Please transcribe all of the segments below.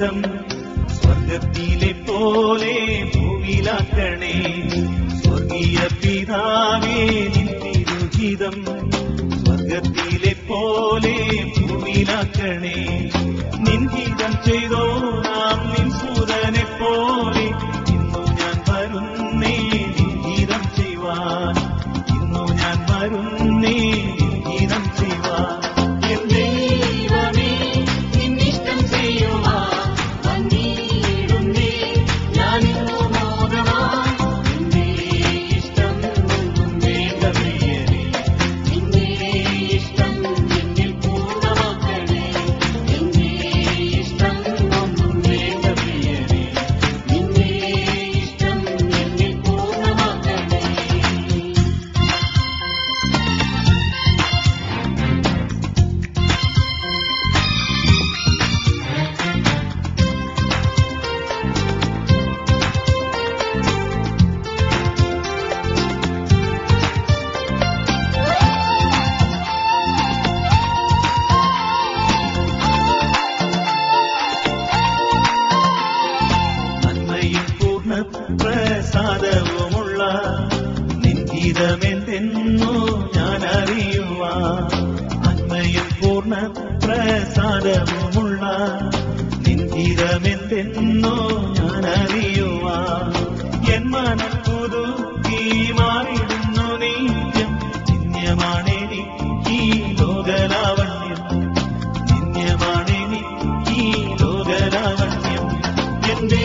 ജീവിതം സ്വർഗത്തിലെ പോലെ ഭൂമിയിലാക്കണേ. സ്വർഗീയ പിതാവേ നിൻ തിരുഹിതം സ്വർഗത്തിലെ പോലെ ഭൂമിയിലാക്കണേ. നിൻ ഹിതം ചെയ്തോ നാം നിൻ സൂതനെ പോലെ. ഇന്നു ഞാൻ വരുന്നേ നിൻ ഹിതം ചെയ്യുവാൻ. ഇന്നു ഞാൻ വരുന്നേ നിൻ ഹിതം ചെയ്യുവാൻ. പ്രസാദവുമുള്ള നിൻ ഗീതമെന്തെന്നോ ഞാൻ അറിയുവാൻ. നന്മയും പൂർണ്ണ പ്രസാദവുമുള്ള നിൻ ഗീതമെന്തെന്നോ ഞാൻ അറിയുവാൻ. എൻ മനം പുതുക്കി മാറിടുന്നു നിത്യം. നിന്യമാണെനിക്ക് ഈ ലോകലാവണ്യം. നിന്യമാണെനിക്ക് ഈ ലോകലാവണ്യം. എന്റെ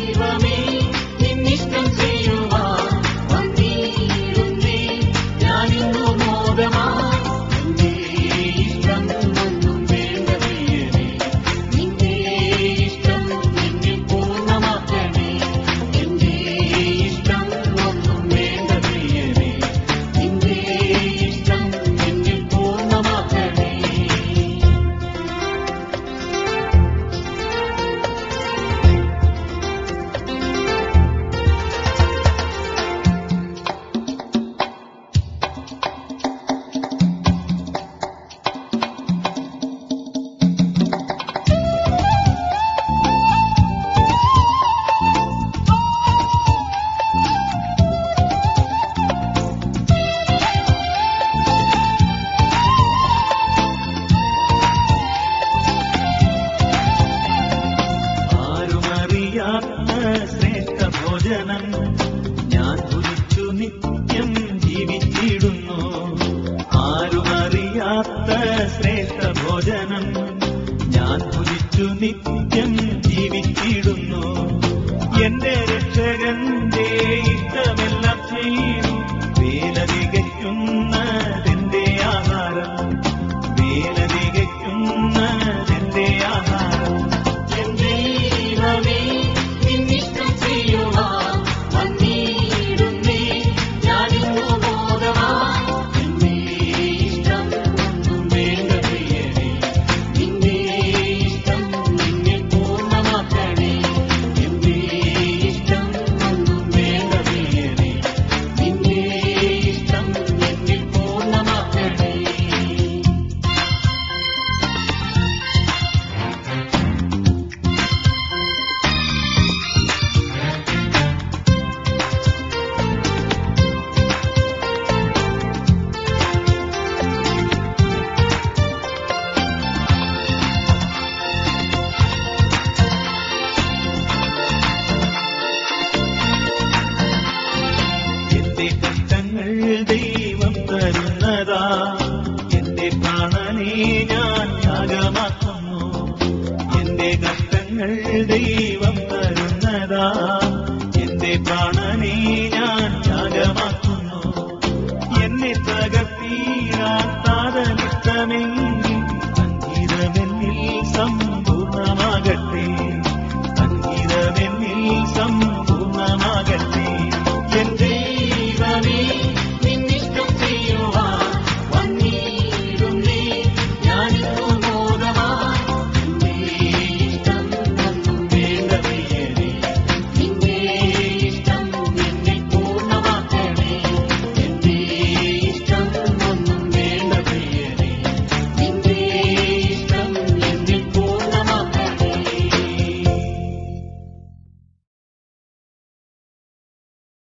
ശ്രേഷ്ഠ ഭോജനം ഞാൻ ഭുജിച്ചു നിത്യം ജീവിച്ചിടുന്നു. ആരുമറിയാത്ത ശ്രേഷ്ഠ ഭോജനം ഞാൻ ഭുജിച്ചു നിത്യം ജീവിച്ചിടുന്നു. എന്റെ രക്ഷകന്റെ ഇഷ്ടമെല്ലാം ചെയ്തു. വേല തികയ്ക്കുന്നതെന്റെ ആഹാരം. വേല തികയ്ക്കുന്നതെന്റെ ആഹാരം. ദൈവം തരുന്നതാ. എന്റെ പ്രാണനെ ഞാൻ യാഗമാക്കുന്നു. എന്റെ കഷ്ടങ്ങൾ ദൈവം തരുന്നതാ.